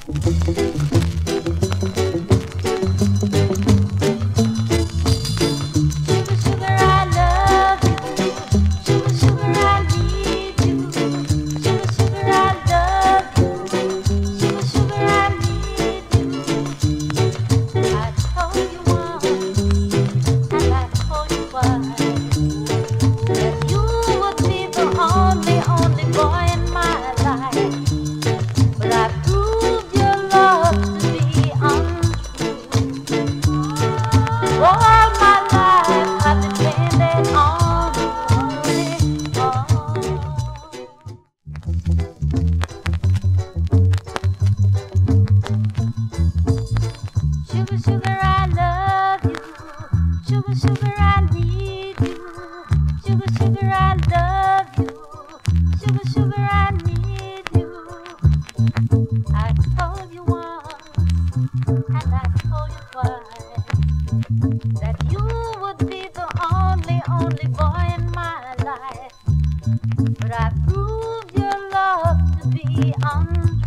Sugar, I need you. Sugar, sugar, I love you. Sugar, sugar, I need you. I told you once, and I told you twice, that you would be the only boy in my life. But I proved your love to be untrue.